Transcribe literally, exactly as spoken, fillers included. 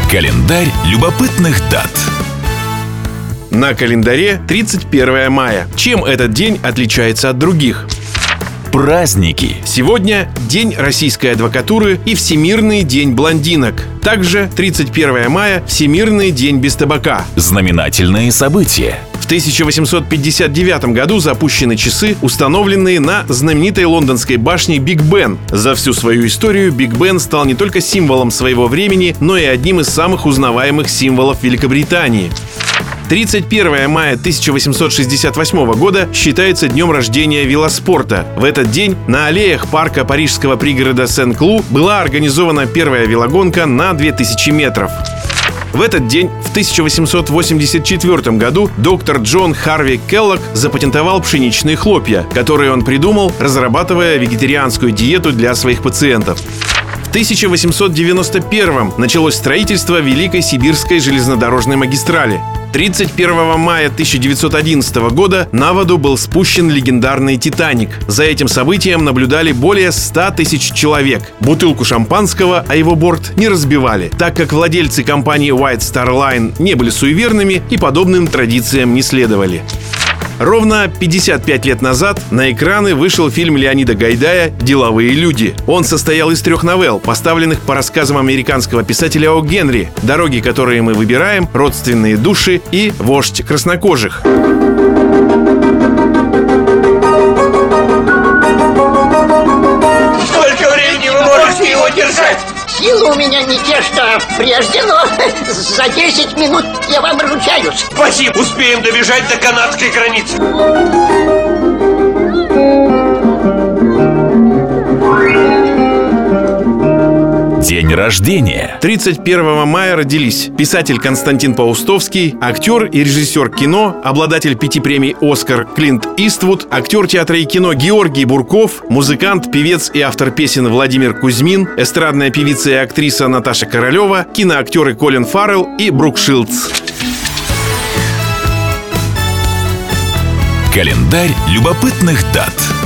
Календарь любопытных дат. На календаре тридцать первое мая. Чем этот день отличается от других? Праздники. Сегодня День российской адвокатуры и Всемирный день блондинок. Также тридцать первое мая – Всемирный день без табака. Знаменательные события. В тысяча восемьсот пятьдесят девятом году запущены часы, установленные на знаменитой лондонской башне Биг Бен. За всю свою историю Биг Бен стал не только символом своего времени, но и одним из самых узнаваемых символов Великобритании. тридцать первое мая тысяча восемьсот шестьдесят восьмого года считается днем рождения велоспорта. В этот день на аллеях парка парижского пригорода Сен-Клу была организована первая велогонка на две тысячи метров. В этот день, в тысяча восемьсот восемьдесят четвёртом году, доктор Джон Харви Келлог запатентовал пшеничные хлопья, которые он придумал, разрабатывая вегетарианскую диету для своих пациентов. В тысяча восемьсот девяносто первом началось строительство Великой Сибирской железнодорожной магистрали. тридцать первого мая тысяча девятьсот одиннадцатого года на воду был спущен легендарный «Титаник». За этим событием наблюдали более ста тысяч человек. Бутылку шампанского о его борт не разбивали, так как владельцы компании White Star Line не были суеверными и подобным традициям не следовали. Ровно пятьдесят пять лет назад на экраны вышел фильм Леонида Гайдая «Деловые люди». Он состоял из трех новелл, поставленных по рассказам американского писателя О. Генри: «Дороги, которые мы выбираем», «Родственные души» и «Вождь краснокожих». Сколько времени вы можете его держать? Силы у меня не те, что прежде, но за десять минут я вам ручаюсь. Спасибо, успеем добежать до канадской границы. День рождения. тридцать первого мая родились писатель Константин Паустовский, актер и режиссер кино, обладатель пяти премий «Оскар» Клинт Иствуд, актер театра и кино Георгий Бурков, музыкант, певец и автор песен Владимир Кузьмин, эстрадная певица и актриса Наташа Королева, киноактеры Колин Фаррелл и Брук Шилдс. Календарь любопытных дат.